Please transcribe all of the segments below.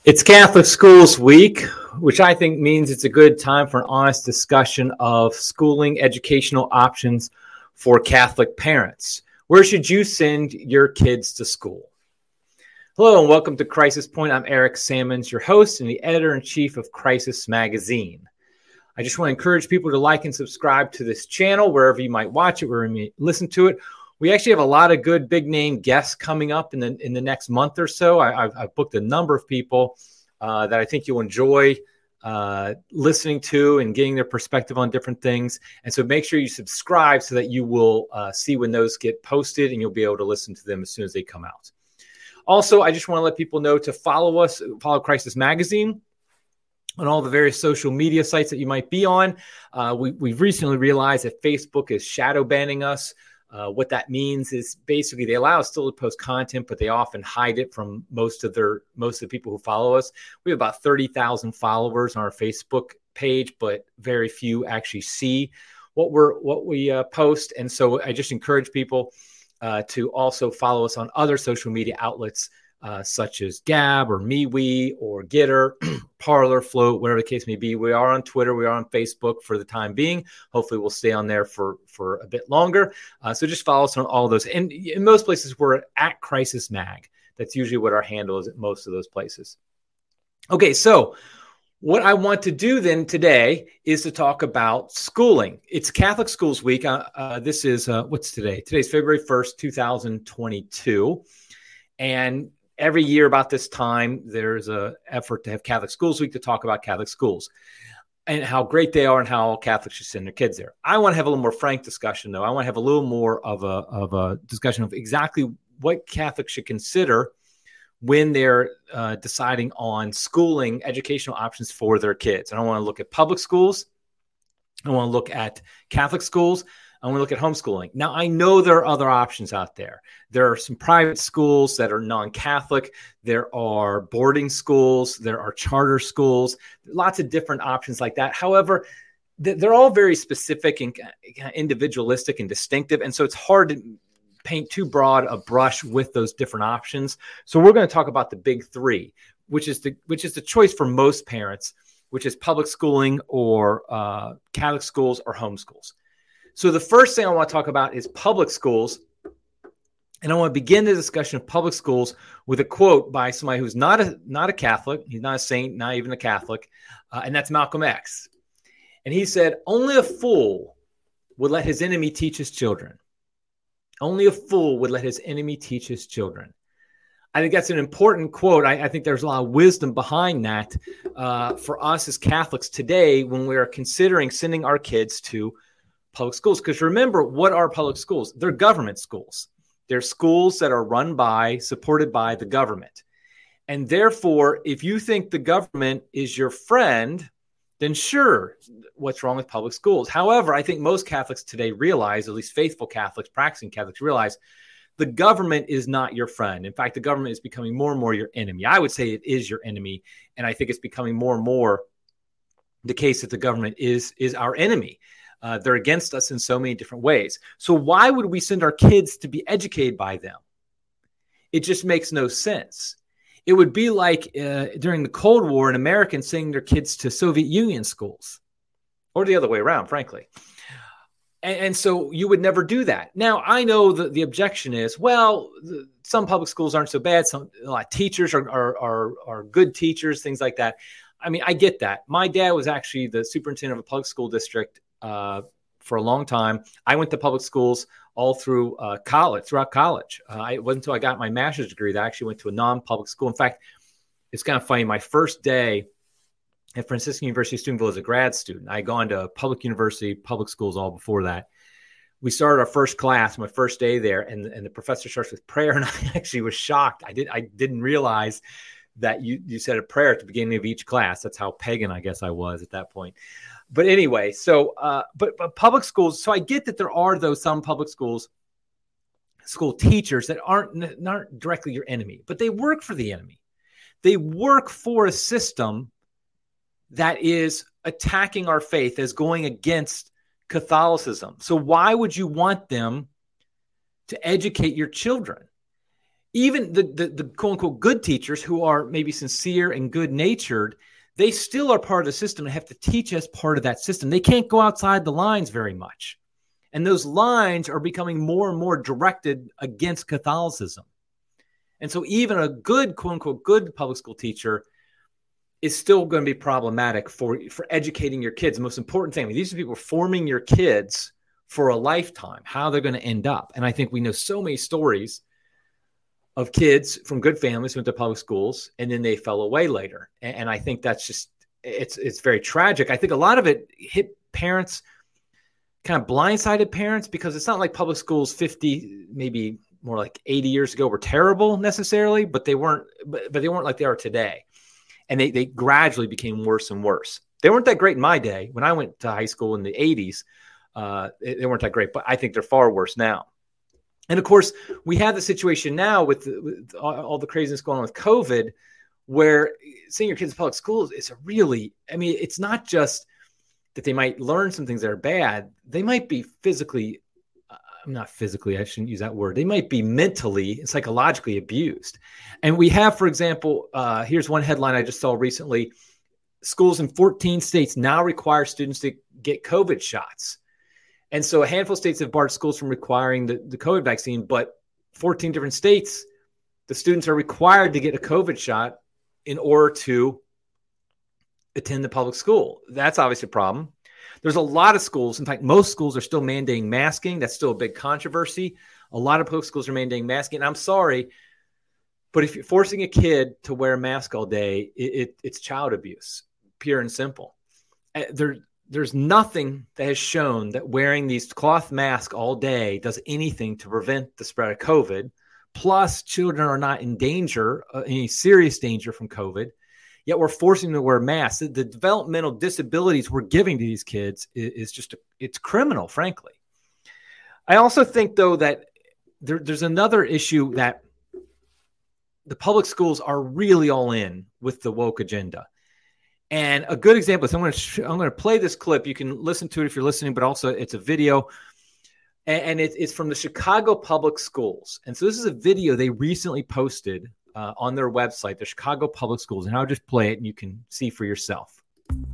It's Catholic Schools Week, which I think means it's a good time for an honest discussion of schooling educational options for Catholic parents. Where should you send your kids to school? Hello and welcome to Crisis Point. I'm Eric Sammons, your host and the editor-in-chief of Crisis Magazine. I just want to encourage people to like and subscribe to this channel wherever you might watch it, wherever you listen to it. We actually have a lot of good big name guests coming up in the next month or so. I've booked a number of people that I think you'll enjoy listening to and getting their perspective on different things. And so make sure you subscribe so that you will see when those get posted and you'll be able to listen to them as soon as they come out. Also, I just want to let people know to follow Crisis Magazine on all the various social media sites that you might be on. We've recently realized that Facebook is shadow banning us. What that means is basically they allow us still to post content, but they often hide it from most of the people who follow us. We have about 30,000 followers on our Facebook page, but very few actually see what we post. And so I just encourage people to also follow us on other social media outlets such as Gab or MeWe or Getter, Parler, Float, whatever the case may be. We are on Twitter. We are on Facebook for the time being. Hopefully we'll stay on there for a bit longer. So just follow us on all those. And in most places, we're at Crisis Mag. That's usually what our handle is at most of those places. Okay, so what I want to do then today is to talk about schooling. It's Catholic Schools Week. This is, what's today? Today's February 1st, 2022. And every year about this time, there's an effort to have Catholic Schools Week to talk about Catholic schools and how great they are and how all Catholics should send their kids there. I want to have a little more frank discussion, though. I want to have a little more of a discussion of exactly what Catholics should consider when they're deciding on schooling educational options for their kids. And I want to look at public schools. I want to look at Catholic schools. I want to look at homeschooling. Now, I know there are other options out there. There are some private schools that are non-Catholic. There are boarding schools. There are charter schools. Lots of different options like that. However, they're all very specific and individualistic and distinctive. And so it's hard to paint too broad a brush with those different options. So we're going to talk about the big three, which is the choice for most parents, which is public schooling or Catholic schools or homeschools. So the first thing I want to talk about is public schools. And I want to begin the discussion of public schools with a quote by somebody who's not a Catholic. He's not a saint, not even a Catholic. And that's Malcolm X. And he said, "Only a fool would let his enemy teach his children. Only a fool would let his enemy teach his children." I think that's an important quote. I think there's a lot of wisdom behind that for us as Catholics today when we are considering sending our kids to public schools. Because remember, what are public schools? They're government schools. They're schools that are supported by the government. And therefore, if you think the government is your friend, then sure, what's wrong with public schools? However, I think most Catholics today realize, at least faithful Catholics, practicing Catholics realize, the government is not your friend. In fact, the government is becoming more and more your enemy. I would say it is your enemy. And I think it's becoming more and more the case that the government is our enemy. They're against us in so many different ways. So why would we send our kids to be educated by them? It just makes no sense. It would be like during the Cold War, an American sending their kids to Soviet Union schools, or the other way around, frankly. And so you would never do that. Now, I know that the objection is, well, some public schools aren't so bad. A lot of teachers are good teachers, things like that. I mean, I get that. My dad was actually the superintendent of a public school district for a long time. I went to public schools all throughout college. It wasn't until I got my master's degree that I actually went to a non-public school. In fact, it's kind of funny. My first day at Franciscan University of Steubenville as a grad student, I had gone to public university, public schools all before that. We started our first class, my first day there, and the professor starts with prayer, and I actually was shocked. I didn't realize that you said a prayer at the beginning of each class. That's how pagan I guess I was at that point. But anyway, so but public schools. So I get that there are some public school teachers that aren't directly your enemy, but they work for the enemy. They work for a system that is attacking our faith, as going against Catholicism. So why would you want them to educate your children? even the quote unquote good teachers who are maybe sincere and good natured, they still are part of the system and have to teach as part of that system. They can't go outside the lines very much. And those lines are becoming more and more directed against Catholicism. And so even a good, quote unquote, good public school teacher is still going to be problematic for educating your kids. The most important thing, I mean, these are people forming your kids for a lifetime, how they're going to end up. And I think we know so many stories of kids from good families who went to public schools and then they fell away later. And I think that's just, it's very tragic. I think a lot of it hit parents, kind of blindsided parents, because it's not like public schools 50, maybe more like 80 years ago were terrible necessarily, but they weren't like they are today. And they gradually became worse and worse. They weren't that great in my day. When I went to high school in the 80s, they weren't that great, but I think they're far worse now. And of course, we have the situation now with all the craziness going on with COVID, where seeing your kids in public schools is it's not just that they might learn some things that are bad. They might be not physically, I shouldn't use that word. They might be mentally and psychologically abused. And we have, for example, here's one headline I just saw recently. Schools in 14 states now require students to get COVID shots. And so a handful of states have barred schools from requiring the COVID vaccine, but 14 different states, the students are required to get a COVID shot in order to attend the public school. That's obviously a problem. There's a lot of schools. In fact, most schools are still mandating masking. That's still a big controversy. A lot of public schools are mandating masking. And I'm sorry, but if you're forcing a kid to wear a mask all day, it's child abuse, pure and simple. There's nothing that has shown that wearing these cloth masks all day does anything to prevent the spread of COVID. Plus, children are not in danger, any serious danger from COVID. Yet we're forcing them to wear masks. The developmental disabilities we're giving to these kids is just, it's criminal, frankly. I also think, though, that there's another issue that the public schools are really all in with the woke agenda. And a good example is I'm going to play this clip. You can listen to it if you're listening, but also it's a video. And it's from the Chicago Public Schools. And so this is a video they recently posted on their website, the Chicago Public Schools. And I'll just play it and you can see for yourself.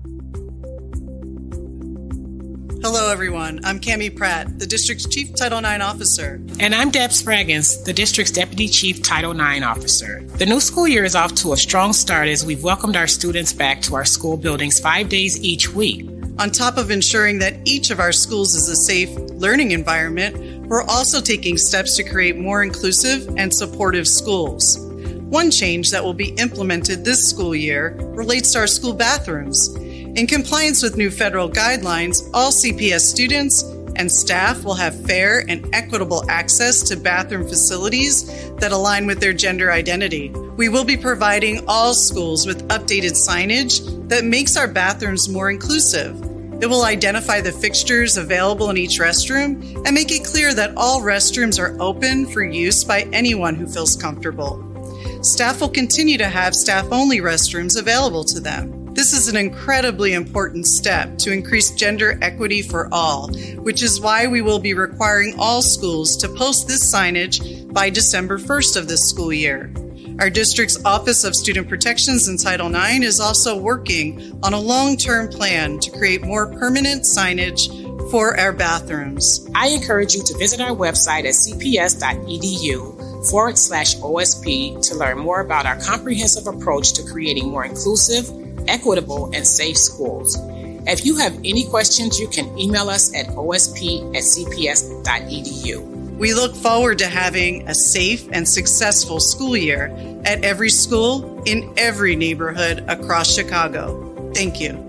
Hello, everyone. I'm Cami Pratt, the district's Chief Title IX Officer. And I'm Deb Spraggins, the district's Deputy Chief Title IX Officer. The new school year is off to a strong start as we've welcomed our students back to our school buildings 5 days each week. On top of ensuring that each of our schools is a safe learning environment, we're also taking steps to create more inclusive and supportive schools. One change that will be implemented this school year relates to our school bathrooms. In compliance with new federal guidelines, all CPS students and staff will have fair and equitable access to bathroom facilities that align with their gender identity. We will be providing all schools with updated signage that makes our bathrooms more inclusive. It will identify the fixtures available in each restroom and make it clear that all restrooms are open for use by anyone who feels comfortable. Staff will continue to have staff-only restrooms available to them. This is an incredibly important step to increase gender equity for all, which is why we will be requiring all schools to post this signage by December 1st of this school year. Our district's Office of Student Protections and Title IX is also working on a long-term plan to create more permanent signage for our bathrooms. I encourage you to visit our website at cps.edu/OSP to learn more about our comprehensive approach to creating more inclusive, equitable, and safe schools. If you have any questions, you can email us at osp@cps.edu. We look forward to having a safe and successful school year at every school in every neighborhood across Chicago. Thank you.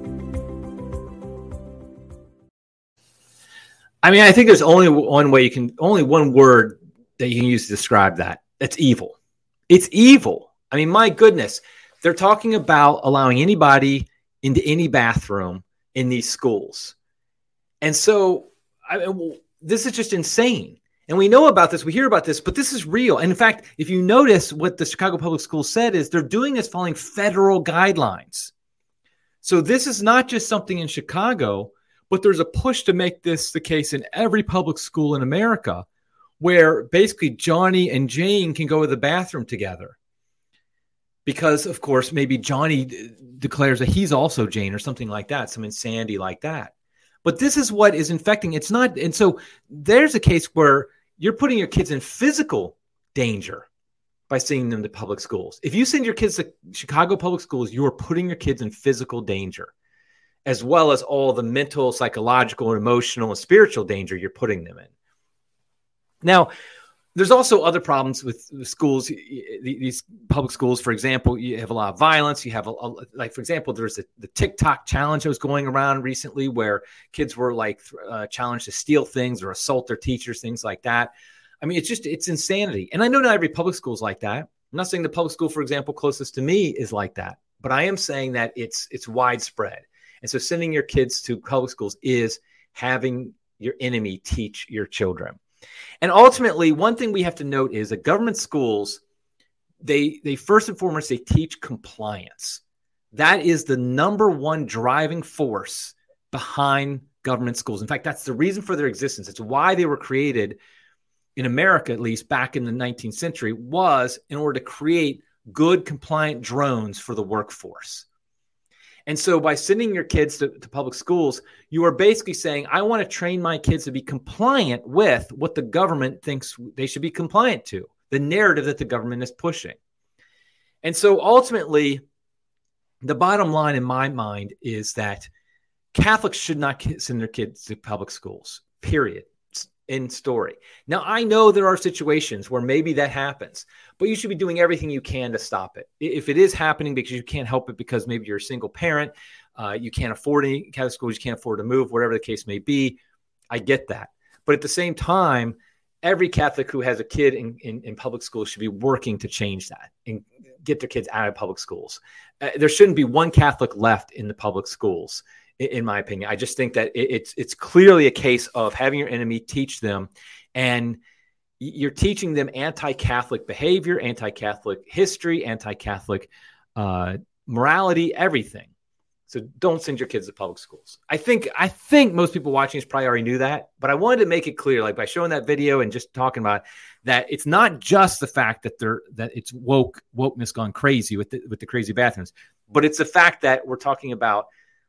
I mean, I think there's only one word that you can use to describe that. It's evil. It's evil. I mean, my goodness. They're talking about allowing anybody into any bathroom in these schools. And so this is just insane. And we know about this. We hear about this, but this is real. And in fact, if you notice what the Chicago Public Schools said is they're doing this following federal guidelines. So this is not just something in Chicago, but there's a push to make this the case in every public school in America where basically Johnny and Jane can go to the bathroom together. Because, of course, maybe Johnny declares that he's also Jane or something like that, some insanity like that. But this is what is infecting. It's not. And so there's a case where you're putting your kids in physical danger by sending them to public schools. If you send your kids to Chicago public schools, you are putting your kids in physical danger, as well as all the mental, psychological, emotional, and spiritual danger you're putting them in. Now, there's also other problems with schools, these public schools. For example, you have a lot of violence. You have, like, for example, there's the TikTok challenge that was going around recently where kids were challenged to steal things or assault their teachers, things like that. I mean, it's insanity. And I know not every public school is like that. I'm not saying the public school, for example, closest to me is like that, but I am saying that it's widespread. And so sending your kids to public schools is having your enemy teach your children. And ultimately, one thing we have to note is that government schools, they first and foremost, they teach compliance. That is the number one driving force behind government schools. In fact, that's the reason for their existence. It's why they were created in America, at least back in the 19th century, was in order to create good, compliant drones for the workforce. And so by sending your kids to public schools, you are basically saying, I want to train my kids to be compliant with what the government thinks they should be compliant to, the narrative that the government is pushing. And so ultimately, the bottom line in my mind is that Catholics should not send their kids to public schools, period. In story. Now, I know there are situations where maybe that happens, but you should be doing everything you can to stop it. If it is happening because you can't help it because maybe you're a single parent, you can't afford any Catholic schools, you can't afford to move, whatever the case may be, I get that. But at the same time, every Catholic who has a kid in public schools should be working to change that and get their kids out of public schools. There shouldn't be one Catholic left in the public schools, in my opinion. I just think that it's clearly a case of having your enemy teach them, and you're teaching them anti-Catholic behavior, anti-Catholic history, anti-Catholic morality, everything. So don't send your kids to public schools. I think most people watching this probably already knew that, but I wanted to make it clear, like by showing that video and just talking about it, that it's not just the fact that it's wokeness gone crazy with the crazy bathrooms, but it's the fact that we're talking about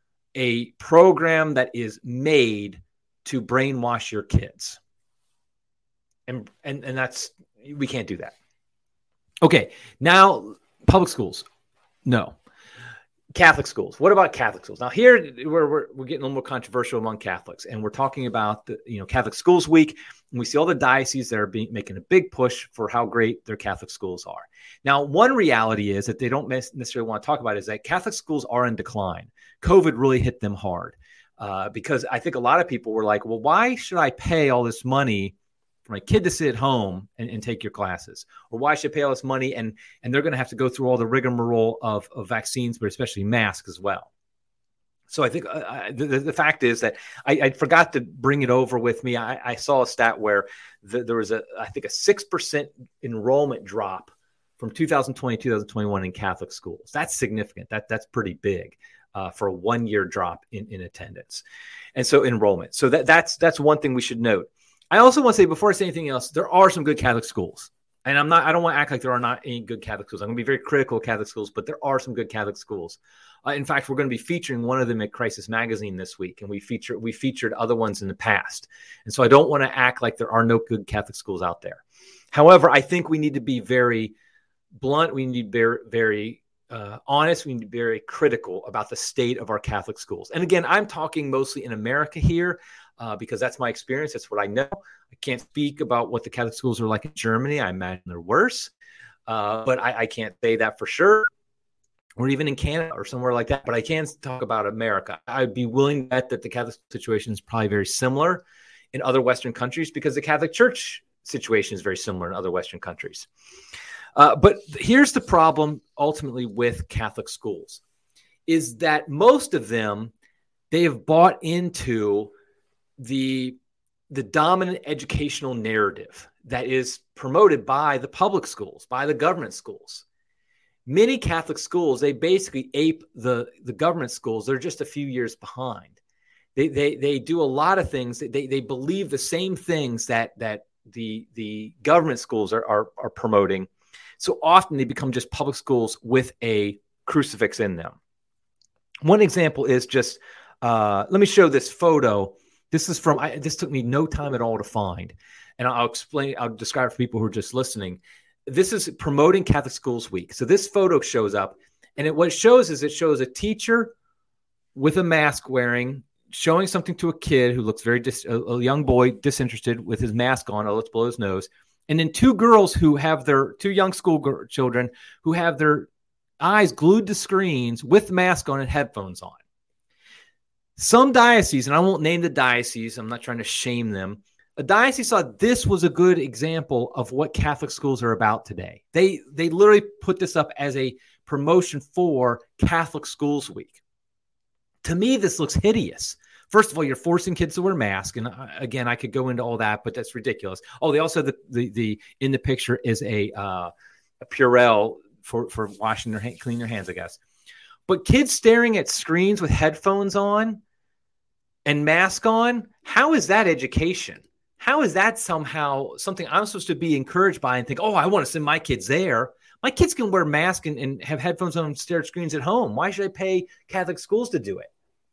a program that is made to brainwash your kids. And that's, we can't do that. Okay. Now, public schools. No. Catholic schools. What about Catholic schools? Now here we're getting a little more controversial among Catholics, and we're talking about the Catholic Schools Week, and we see all the dioceses that are making a big push for how great their Catholic schools are. Now, one reality is that they don't necessarily want to talk about is that Catholic schools are in decline. COVID really hit them hard because I think a lot of people were like, well, why should I pay all this money for my kid to sit at home and take your classes? Or why should I pay all this money and they're going to have to go through all the rigmarole of vaccines, but especially masks as well. So I think the fact is that I forgot to bring it over with me. I saw a stat where there was a 6% enrollment drop from 2020 to 2021 in Catholic schools. That's significant. That's pretty big for a 1-year drop in attendance. And so enrollment. So that's one thing we should note. I also want to say, before I say anything else, there are some good Catholic schools. And I don't want to act like there are not any good Catholic schools. I'm going to be very critical of Catholic schools, but there are some good Catholic schools. In fact, we're going to be featuring one of them at Crisis Magazine this week, and we featured other ones in the past. And so I don't want to act like there are no good Catholic schools out there. However, I think we need to be very blunt. We need to be very, very honest. We need to be very critical about the state of our Catholic schools. And again, I'm talking mostly in America here. Because that's my experience. That's what I know. I can't speak about what the Catholic schools are like in Germany. I imagine they're worse. But I can't say that for sure. Or even in Canada or somewhere like that. But I can talk about America. I'd be willing to bet that the Catholic situation is probably very similar in other Western countries because the Catholic Church situation is very similar in other Western countries. But here's the problem ultimately with Catholic schools is that most of them, they have bought into the dominant educational narrative that is promoted by the public schools, by the government schools. Many Catholic schools, they basically ape the government schools. They're just a few years behind. They do a lot of things. They believe the same things that the government schools are promoting. So often they become just public schools with a crucifix in them. One example is just, let me show this photo. This is from, this took me no time at all to find. And I'll describe it for people who are just listening. This is promoting Catholic Schools Week. So this photo shows up, and what it shows is a teacher with a mask wearing, showing something to a kid who looks a young boy, disinterested with his mask on, let's blow his nose. And then two girls who have two young school children who have their eyes glued to screens with the mask on and headphones on. Some dioceses, and I won't name the diocese, I'm not trying to shame them. A diocese thought this was a good example of what Catholic schools are about today. They literally put this up as a promotion for Catholic Schools Week. To me, this looks hideous. First of all, you're forcing kids to wear masks. And again, I could go into all that, but that's ridiculous. Oh, they also, the in the picture is a Purell for washing their clean their hands, I guess. But kids staring at screens with headphones on and mask on, how is that education? How is that somehow something I'm supposed to be encouraged by and think, oh, I want to send my kids there? My kids can wear masks and have headphones on and stare at screens at home. Why should I pay Catholic schools to do it?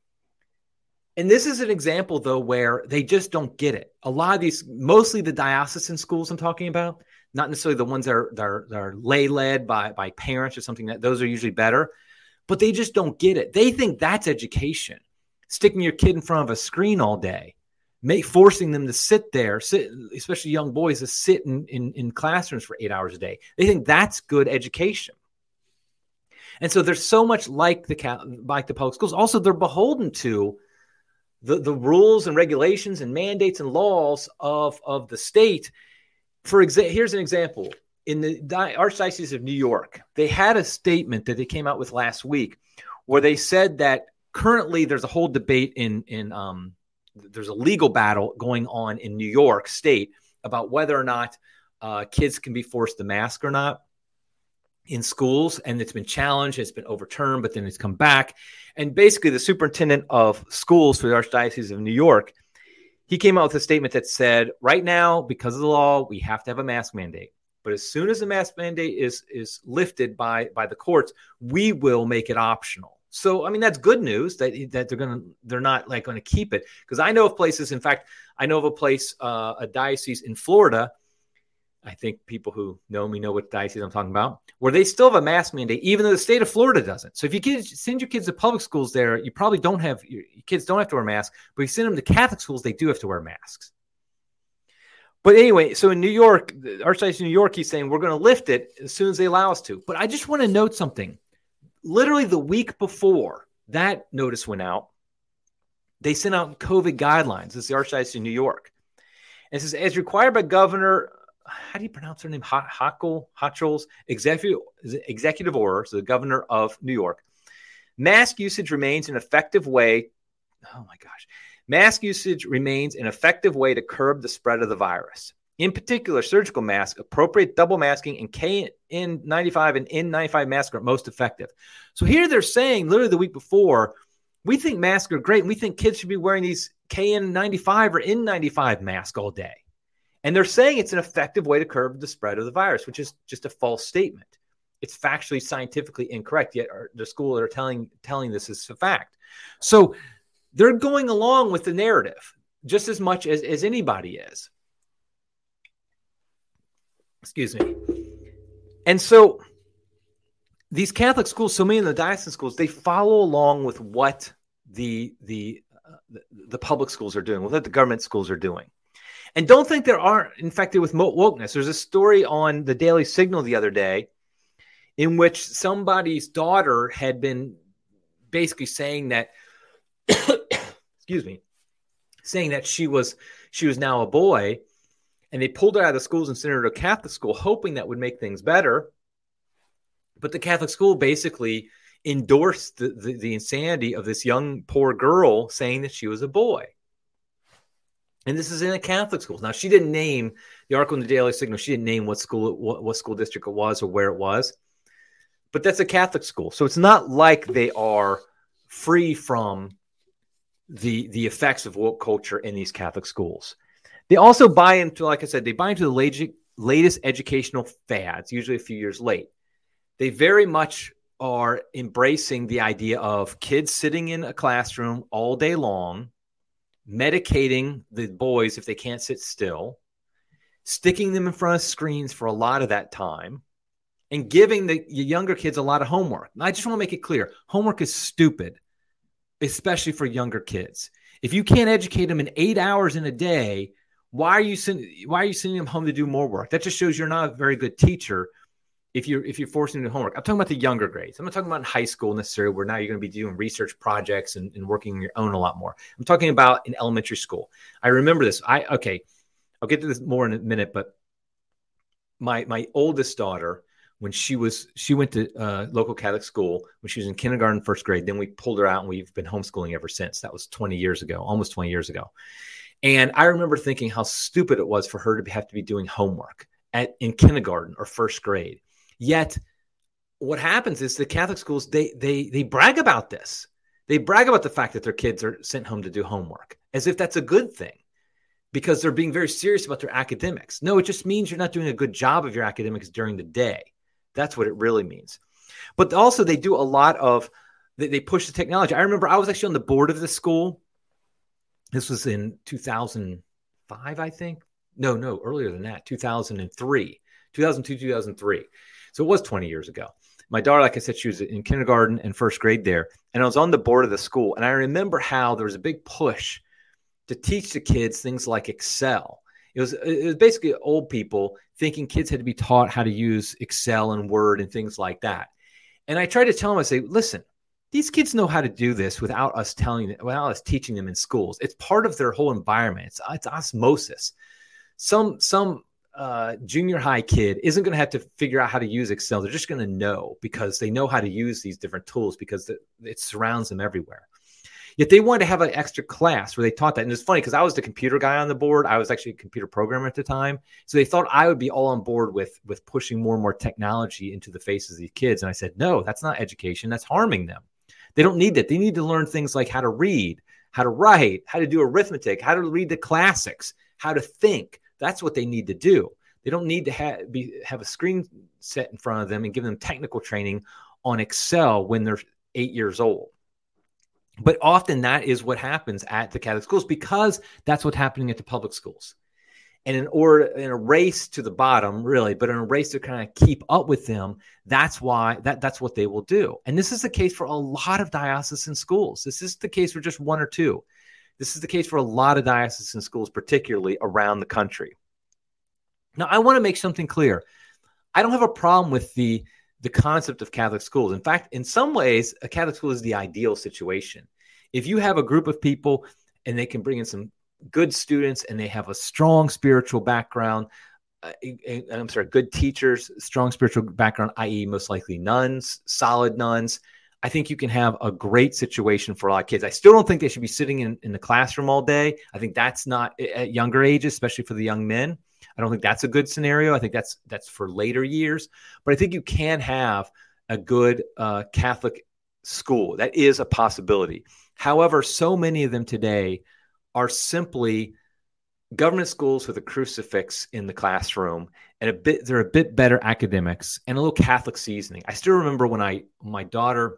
And this is an example, though, where they just don't get it. A lot of these, mostly the diocesan schools I'm talking about, not necessarily the ones that are lay-led by parents or something, that those are usually better, but they just don't get it. They think that's education. Sticking your kid in front of a screen all day, forcing them to sit, especially young boys, to sit in classrooms for 8 hours a day. They think that's good education. And so there's so much like the public schools. Also, they're beholden to the rules and regulations and mandates and laws of the state. Here's an example. In the Archdiocese of New York, they had a statement that they came out with last week where they said that currently there's a whole debate there's a legal battle going on in New York State about whether or not kids can be forced to mask or not in schools. And it's been challenged, it's been overturned, but then it's come back. And basically the superintendent of schools for the Archdiocese of New York, he came out with a statement that said, right now, because of the law, we have to have a mask mandate. But as soon as the mask mandate is lifted by the courts, we will make it optional. So, I mean, that's good news that they're not like going to keep it. Because I know of places, in fact, I know of a place, a diocese in Florida. I think people who know me know what diocese I'm talking about, where they still have a mask mandate, even though the state of Florida doesn't. So if you send your kids to public schools there, you probably your kids don't have to wear masks. But if you send them to Catholic schools, they do have to wear masks. But anyway, so in New York, the Archdiocese of New York, he's saying we're going to lift it as soon as they allow us to. But I just want to note something. Literally the week before that notice went out, they sent out COVID guidelines. It's the Archdiocese of New York. And it says, as required by Governor, how do you pronounce her name? Hochul's executive order, so the governor of New York. Mask usage remains an effective way. Oh my gosh. Mask usage remains an effective way to curb the spread of the virus. In particular, surgical masks, appropriate double masking, and KN95 and N95 masks are most effective. So here they're saying, literally the week before, we think masks are great, and we think kids should be wearing these KN95 or N95 masks all day. And they're saying it's an effective way to curb the spread of the virus, which is just a false statement. It's factually, scientifically incorrect, yet the school are telling this is a fact. So they're going along with the narrative just as much as anybody is. Excuse me. And so these Catholic schools, so many of the diocesan schools, they follow along with what the public schools are doing, with what the government schools are doing. And don't think there aren't infected with wokeness. There's a story on the Daily Signal the other day in which somebody's daughter had been basically saying that, saying that she was now a boy, and they pulled her out of the schools and sent her to a Catholic school, hoping that would make things better. But the Catholic school basically endorsed the insanity of this young, poor girl saying that she was a boy. And this is in a Catholic school. Now, she didn't name the article in the Daily Signal. She didn't name what school district it was or where it was. But that's a Catholic school. So it's not like they are free from the effects of woke culture in these Catholic schools. They also buy into, like I said, they buy into the latest educational fads, usually a few years late. They very much are embracing the idea of kids sitting in a classroom all day long, medicating the boys if they can't sit still, sticking them in front of screens for a lot of that time, and giving the younger kids a lot of homework. And I just want to make it clear, homework is stupid, especially for younger kids. If you can't educate them in 8 hours in a day, why are you sending them home to do more work? That just shows you're not a very good teacher if you're forcing them to do homework. I'm talking about the younger grades. I'm not talking about in high school necessarily, where now you're going to be doing research projects and working on your own a lot more. I'm talking about in elementary school. I remember this. I'll get to this more in a minute, but my oldest daughter, when she went to local Catholic school when she was in kindergarten, first grade. Then we pulled her out, and we've been homeschooling ever since. That was 20 years ago, almost 20 years ago. And I remember thinking how stupid it was for her to have to be doing homework in kindergarten or first grade. Yet what happens is the Catholic schools, they brag about this. They brag about the fact that their kids are sent home to do homework as if that's a good thing, because they're being very serious about their academics. No, it just means you're not doing a good job of your academics during the day. That's what it really means. But also they do a lot of, they push the technology. I remember I was actually on the board of the school. This was in 2005, I think. No, earlier than that, 2002, 2003. So it was 20 years ago. My daughter, like I said, she was in kindergarten and first grade there. And I was on the board of the school. And I remember how there was a big push to teach the kids things like Excel. It was basically old people thinking kids had to be taught how to use Excel and Word and things like that. And I tried to tell them, I say, listen, these kids know how to do this without us teaching them in schools. It's part of their whole environment. It's osmosis. Some junior high kid isn't going to have to figure out how to use Excel. They're just going to know because they know how to use these different tools because it surrounds them everywhere. Yet they wanted to have an extra class where they taught that. And it's funny because I was the computer guy on the board. I was actually a computer programmer at the time. So they thought I would be all on board with pushing more and more technology into the faces of these kids. And I said, no, that's not education. That's harming them. They don't need that. They need to learn things like how to read, how to write, how to do arithmetic, how to read the classics, how to think. That's what they need to do. They don't need to have a screen set in front of them and give them technical training on Excel when they're 8 years old. But often that is what happens at the Catholic schools because that's what's happening at the public schools. And in a race to the bottom, really, but in a race to kind of keep up with them, that's why that's what they will do. And this is the case for a lot of diocesan schools. This is the case for just one or two. This is the case for a lot of diocesan schools, particularly around the country. Now, I want to make something clear. I don't have a problem with the concept of Catholic schools. In fact, in some ways, a Catholic school is the ideal situation. If you have a group of people and they can bring in some good students and they have a strong spiritual background, good teachers, strong spiritual background, i.e. most likely nuns, solid nuns, I think you can have a great situation for a lot of kids. I still don't think they should be sitting in the classroom all day. I think that's not at younger ages, especially for the young men. I don't think that's a good scenario. I think that's for later years. But I think you can have a good Catholic school. That is a possibility. However, so many of them today are simply government schools with a crucifix in the classroom, and they're a bit better academics and a little Catholic seasoning. I still remember when my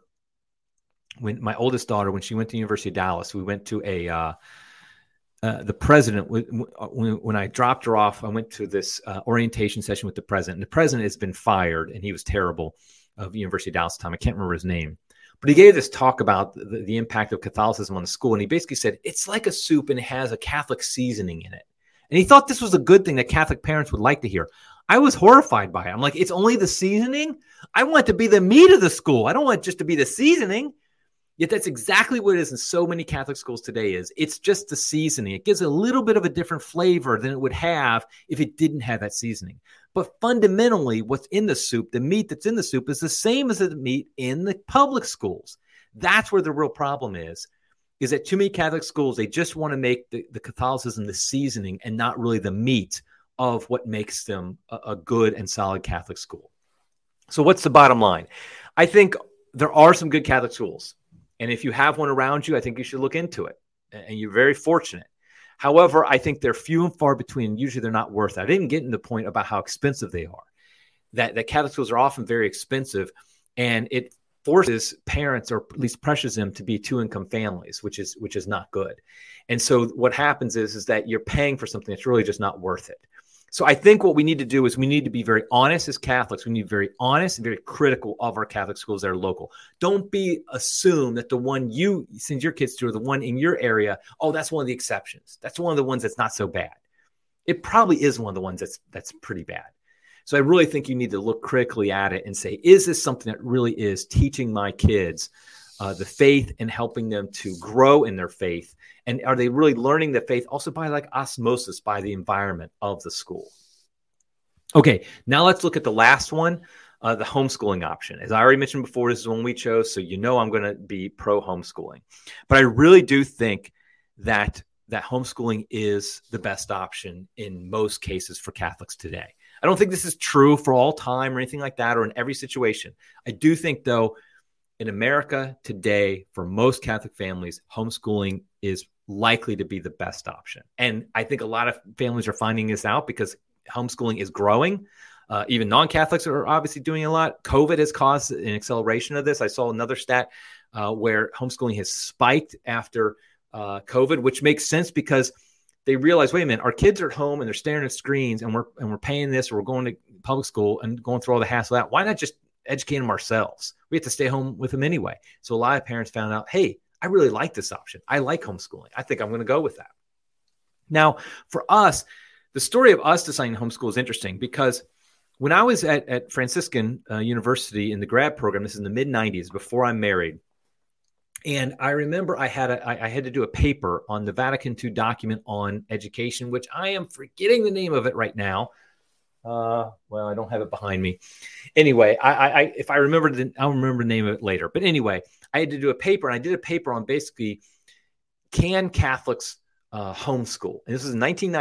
oldest daughter, when she went to the University of Dallas, we went to the president, when I dropped her off, I went to this orientation session with the president. And the president has been fired, and he was terrible, of the University of Dallas at the time. I can't remember his name. But he gave this talk about the impact of Catholicism on the school. And he basically said, it's like a soup and it has a Catholic seasoning in it. And he thought this was a good thing that Catholic parents would like to hear. I was horrified by it. I'm like, it's only the seasoning? I want it to be the meat of the school. I don't want it just to be the seasoning. Yet that's exactly what it is in so many Catholic schools today is. It's just the seasoning. It gives a little bit of a different flavor than it would have if it didn't have that seasoning. But fundamentally, what's in the soup, the meat that's in the soup, is the same as the meat in the public schools. That's where the real problem is that too many Catholic schools, they just want to make the Catholicism the seasoning and not really the meat of what makes them a good and solid Catholic school. So what's the bottom line? I think there are some good Catholic schools. And if you have one around you, I think you should look into it. And you're very fortunate. However, I think they're few and far between. Usually they're not worth it. I didn't get into the point about how expensive they are. That Catholic schools are often very expensive, and it forces parents, or at least pressures them, to be two-income families, which is not good. And so what happens is that you're paying for something that's really just not worth it. So I think what we need to do is we need to be very honest as Catholics. We need to be very honest and very critical of our Catholic schools that are local. Don't assume that the one you send your kids to, or the one in your area, oh, that's one of the exceptions. That's one of the ones that's not so bad. It probably is one of the ones that's pretty bad. So I really think you need to look critically at it and say, is this something that really is teaching my kids the faith and helping them to grow in their faith? And are they really learning the faith also by like osmosis, by the environment of the school? Okay, now let's look at the last one, the homeschooling option. As I already mentioned before, this is one we chose, so you know I'm going to be pro homeschooling. But I really do think that homeschooling is the best option in most cases for Catholics today. I don't think this is true for all time or anything like that, or in every situation. I do think, though, in America today, for most Catholic families, homeschooling is likely to be the best option. And I think a lot of families are finding this out because homeschooling is growing. Even non-Catholics are obviously doing a lot. COVID has caused an acceleration of this. I saw another stat where homeschooling has spiked after COVID, which makes sense because they realize, wait a minute, our kids are at home and they're staring at screens, and we're paying this, or we're going to public school and going through all the hassle of that. Why not just educate them ourselves? We have to stay home with them anyway. So a lot of parents found out, hey, I really like this option. I like homeschooling. I think I'm going to go with that. Now, for us, the story of us deciding to homeschool is interesting because when I was at Franciscan University in the grad program, this is in the mid-90s, before I married, and I remember I had to do a paper on the Vatican II document on education, which I am forgetting the name of it right now. Well, I don't have it behind me. Anyway, if I remember, I'll remember the name of it later. But anyway, I had to do a paper, and I did a paper on basically, can Catholics homeschool? And this was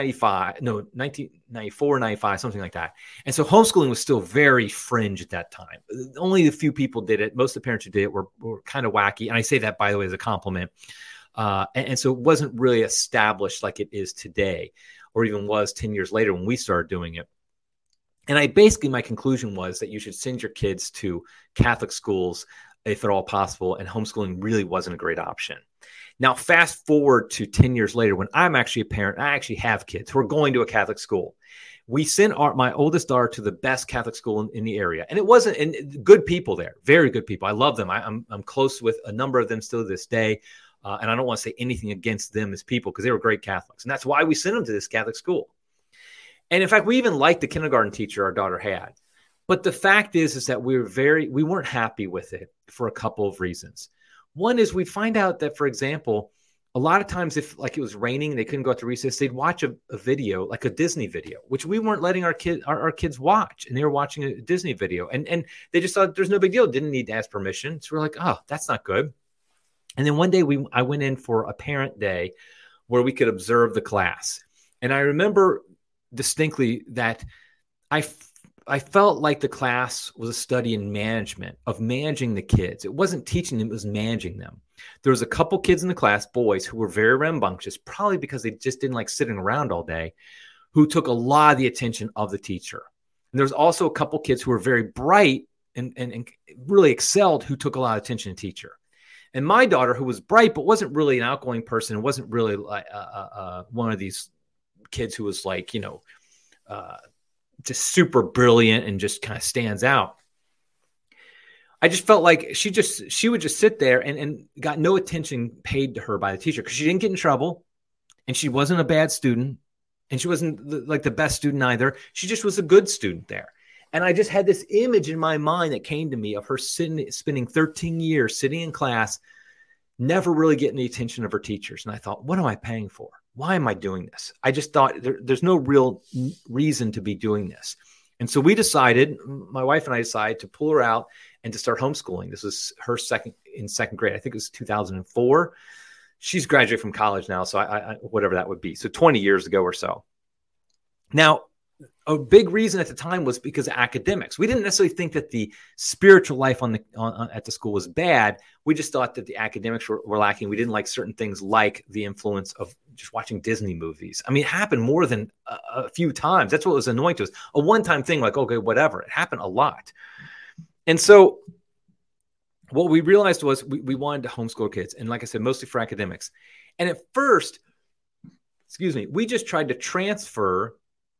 1994, 95, something like that. And so homeschooling was still very fringe at that time. Only a few people did it. Most of the parents who did it were kind of wacky. And I say that, by the way, as a compliment. And so it wasn't really established like it is today, or even was 10 years later when we started doing it. And my conclusion was that you should send your kids to Catholic schools if at all possible, and homeschooling really wasn't a great option. Now, fast forward to 10 years later, when I'm actually a parent, I actually have kids who are going to a Catholic school. We sent my oldest daughter to the best Catholic school in the area. And it wasn't, and good people there, very good people. I love them. I'm close with a number of them still to this day. And I don't want to say anything against them as people because they were great Catholics. And that's why we sent them to this Catholic school. And in fact, we even liked the kindergarten teacher our daughter had. But the fact is that we weren't happy with it for a couple of reasons. One is we find out that, for example, a lot of times if like it was raining and they couldn't go out to recess, they'd watch a video, like a Disney video, which we weren't letting our kids watch. And they were watching a Disney video. And they just thought there's no big deal. Didn't need to ask permission. So we're like, oh, that's not good. And then one day I went in for a parent day where we could observe the class. And I remember distinctly that I felt like the class was a study in management, of managing the kids. It wasn't teaching them, it was managing them. There was a couple kids in the class, boys, who were very rambunctious, probably because they just didn't like sitting around all day, who took a lot of the attention of the teacher. And there was also a couple kids who were very bright and really excelled, who took a lot of attention to the teacher. And my daughter, who was bright but wasn't really an outgoing person, and wasn't really like one of these kids who was like, just super brilliant and just kind of stands out. I just felt like she would just sit there and got no attention paid to her by the teacher because she didn't get in trouble, and she wasn't a bad student, and she wasn't like the best student either. She just was a good student there. And I just had this image in my mind that came to me of her spending 13 years sitting in class, never really getting the attention of her teachers. And I thought, what am I paying for? Why am I doing this? I just thought there's no real reason to be doing this. And so we decided, my wife and I decided to pull her out and to start homeschooling. This was her second grade. I think it was 2004. She's graduated from college now, so I whatever that would be. So 20 years ago or so. Now, a big reason at the time was because of academics. We didn't necessarily think that the spiritual life at the school was bad. We just thought that the academics were lacking. We didn't like certain things like the influence of just watching Disney movies. I mean, it happened more than a few times. That's what was annoying to us. A one-time thing, like, okay, whatever. It happened a lot. And so what we realized was we wanted to homeschool kids. And like I said, mostly for academics. And at first, we just tried to transfer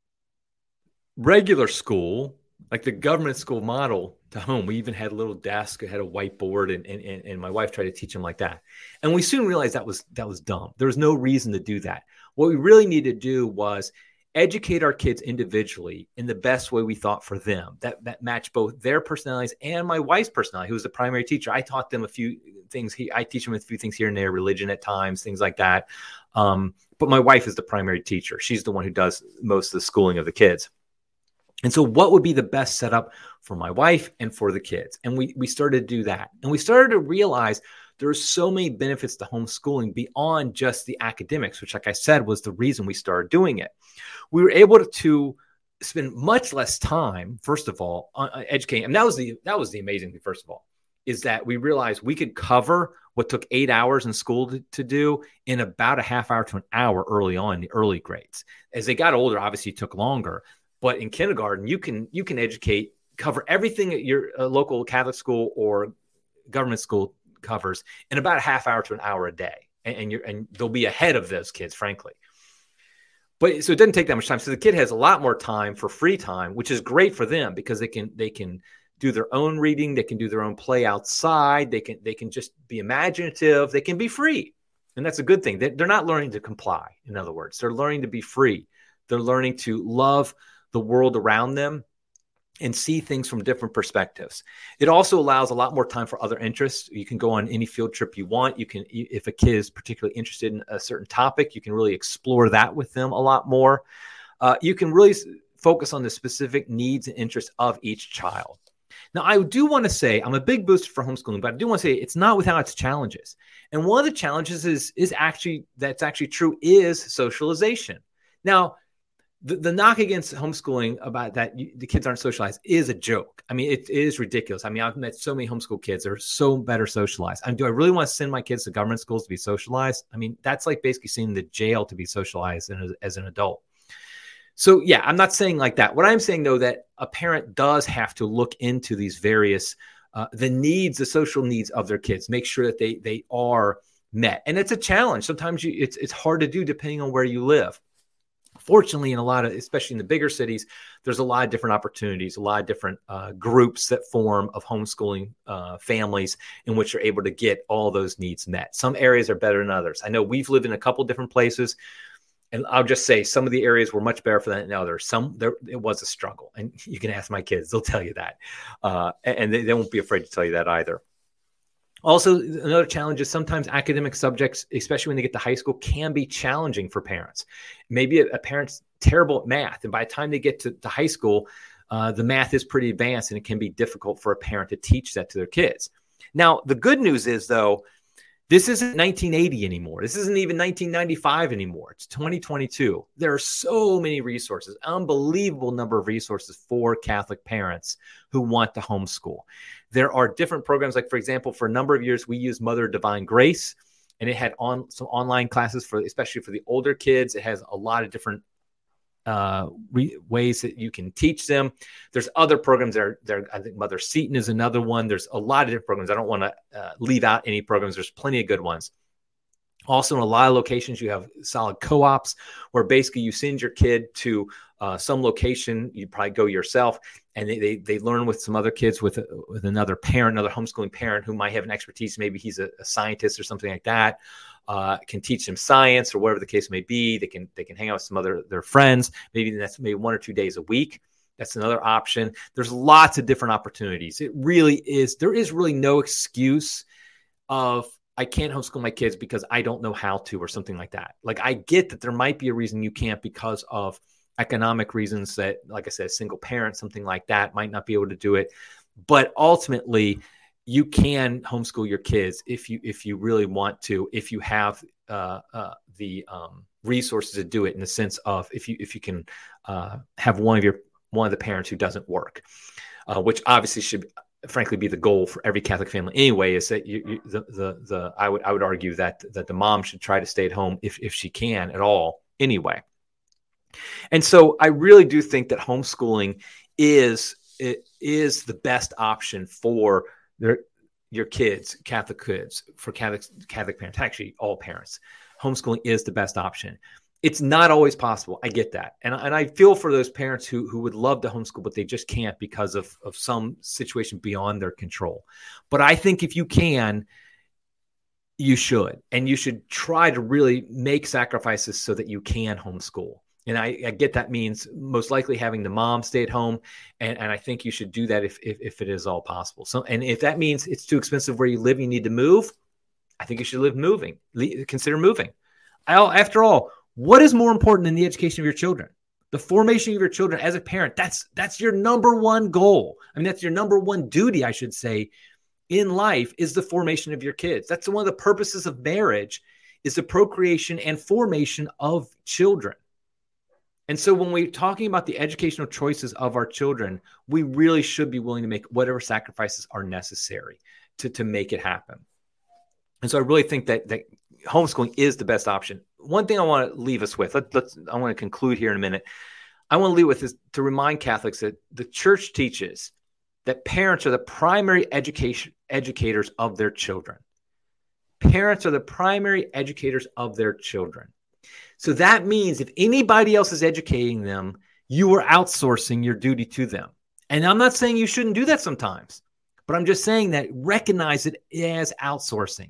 regular school, like the government school model, to home. We even had a little desk, it had a whiteboard, and my wife tried to teach them like that. And we soon realized that was dumb. There was no reason to do that. What we really needed to do was educate our kids individually in the best way we thought for them, that matched both their personalities and my wife's personality, who was the primary teacher. I taught them a few things. I teach them a few things here and there, religion at times, things like that. But my wife is the primary teacher. She's the one who does most of the schooling of the kids. And so what would be the best setup for my wife and for the kids? And we started to do that. And we started to realize there are so many benefits to homeschooling beyond just the academics, which, like I said, was the reason we started doing it. We were able to spend much less time, first of all, on educating. And that was the amazing thing, first of all, is that we realized we could cover what took 8 hours in school to do in about a half hour to an hour early on in the early grades. As they got older, obviously it took longer. But in kindergarten, you can cover everything at your local Catholic school or government school covers in about a half hour to an hour a day. And they'll be ahead of those kids, frankly. But so it doesn't take that much time. So the kid has a lot more time for free time, which is great for them because they can do their own reading. They can do their own play outside. They can just be imaginative. They can be free. And that's a good thing. They're not learning to comply. In other words, they're learning to be free. They're learning to love the world around them and see things from different perspectives. It also allows a lot more time for other interests. You can go on any field trip you want. You can, if a kid is particularly interested in a certain topic, you can really explore that with them a lot more. You can really focus on the specific needs and interests of each child. Now, I do want to say I'm a big booster for homeschooling, but I do want to say it's not without its challenges. And one of the challenges is that's actually true is socialization. Now, the knock against homeschooling about that the kids aren't socialized is a joke. I mean, it is ridiculous. I mean, I've met so many homeschool kids that are so better socialized. I mean, do I really want to send my kids to government schools to be socialized? I mean, that's like basically sending them to jail to be socialized as an adult. So, yeah, I'm not saying like that. What I'm saying, though, that a parent does have to look into these various the social needs of their kids, make sure that they are met. And it's a challenge. Sometimes it's hard to do depending on where you live. Fortunately, especially in the bigger cities, there's a lot of different opportunities, a lot of different groups that form of homeschooling families in which you're able to get all those needs met. Some areas are better than others. I know we've lived in a couple different places, and I'll just say some of the areas were much better for that than others. It was a struggle, and you can ask my kids; they'll tell you that, and they won't be afraid to tell you that either. Also, another challenge is sometimes academic subjects, especially when they get to high school, can be challenging for parents. Maybe a parent's terrible at math, and by the time they get to high school, the math is pretty advanced, and it can be difficult for a parent to teach that to their kids. Now, the good news is, though, this isn't 1980 anymore. This isn't even 1995 anymore. It's 2022. There are so many resources, unbelievable number of resources for Catholic parents who want to homeschool. There are different programs, like, for example, for a number of years, we used Mother of Divine Grace, and it had some online classes especially for the older kids. It has a lot of different ways that you can teach them. There's other programs there. I think Mother Seton is another one. There's a lot of different programs. I don't want to leave out any programs. There's plenty of good ones. Also, in a lot of locations, you have solid co-ops where basically you send your kid to some location. You probably go yourself, and they learn with some other kids, with another parent, another homeschooling parent who might have an expertise. Maybe he's a scientist or something like that. Can teach them science or whatever the case may be. They can hang out with some their friends. Maybe that's 1 or 2 days a week. That's another option. There's lots of different opportunities. It really is. There is really no excuse of I can't homeschool my kids because I don't know how to or something like that. Like, I get that there might be a reason you can't because of economic reasons that, like I said, single parent, something like that might not be able to do it. But ultimately, you can homeschool your kids if you really want to, if you have the resources to do it, in the sense of if you can have one of the parents who doesn't work, which obviously should frankly be the goal for every Catholic family anyway, is that I would argue that the mom should try to stay at home if she can at all anyway. And so I really do think that homeschooling is the best option for your kids, Catholic kids, for Catholic parents, actually all parents. Homeschooling is the best option. It's not always possible. I get that. And I feel for those parents who would love to homeschool, but they just can't because of some situation beyond their control. But I think if you can, you should. And you should try to really make sacrifices so that you can homeschool. And I get that means most likely having the mom stay at home. And I think you should do that if it is all possible. So, and if that means it's too expensive where you live, you need to move, I think you should consider moving. After all, what is more important than the education of your children? The formation of your children as a parent. That's your number one goal. I mean, that's your number one duty, I should say, in life, is the formation of your kids. That's one of the purposes of marriage, is the procreation and formation of children. And so when we're talking about the educational choices of our children, we really should be willing to make whatever sacrifices are necessary to make it happen. And so I really think that homeschooling is the best option. One thing I want to leave us with, I want to conclude here in a minute. I want to leave with is to remind Catholics that the church teaches that parents are the primary educators of their children. Parents are the primary educators of their children. So that means if anybody else is educating them, you are outsourcing your duty to them. And I'm not saying you shouldn't do that sometimes, but I'm just saying that recognize it as outsourcing.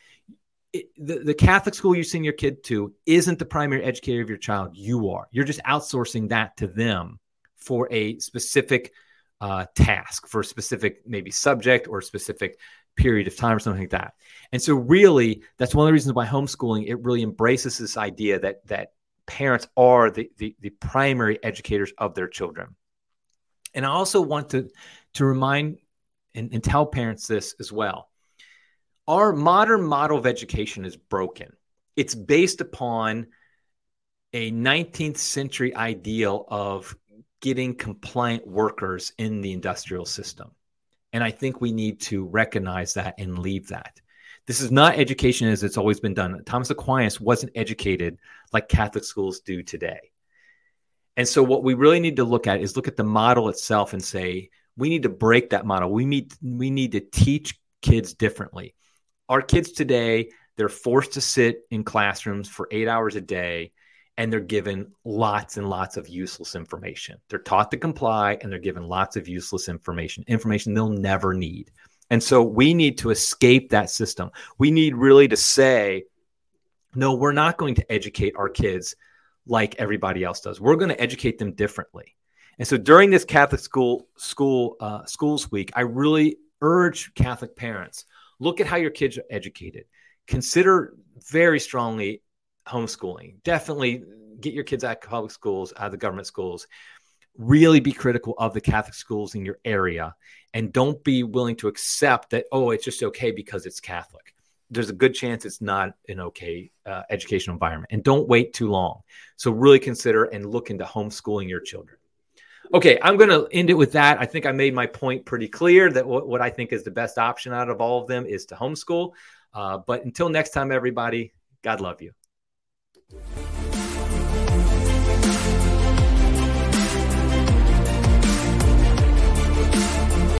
The Catholic school you send your kid to isn't the primary educator of your child. You are. You're just outsourcing that to them for a specific task, for a specific maybe subject or a specific period of time or something like that. And so really, that's one of the reasons why homeschooling, it really embraces this idea that parents are the primary educators of their children. And I also want to remind and tell parents this as well. Our modern model of education is broken. It's based upon a 19th century ideal of getting compliant workers in the industrial system. And I think we need to recognize that and leave that. This is not education as it's always been done. Thomas Aquinas wasn't educated like Catholic schools do today. And so what we really need to look at is look at the model itself and say, we need to break that model. We need to teach kids differently. Our kids today, they're forced to sit in classrooms for 8 hours a day, and they're given lots and lots of useless information. They're taught to comply, and they're given lots of useless information they'll never need. And so we need to escape that system. We need really to say, no, we're not going to educate our kids like everybody else does. We're going to educate them differently. And so during this Catholic Schools Week, I really urge Catholic parents, look at how your kids are educated. Consider very strongly homeschooling. Definitely get your kids out of public schools, out of the government schools. Really be critical of the Catholic schools in your area. And don't be willing to accept that, oh, it's just okay because it's Catholic. There's a good chance it's not an okay educational environment. And don't wait too long. So really consider and look into homeschooling your children. Okay, I'm going to end it with that. I think I made my point pretty clear that what I think is the best option out of all of them is to homeschool. But until next time, everybody, God love you.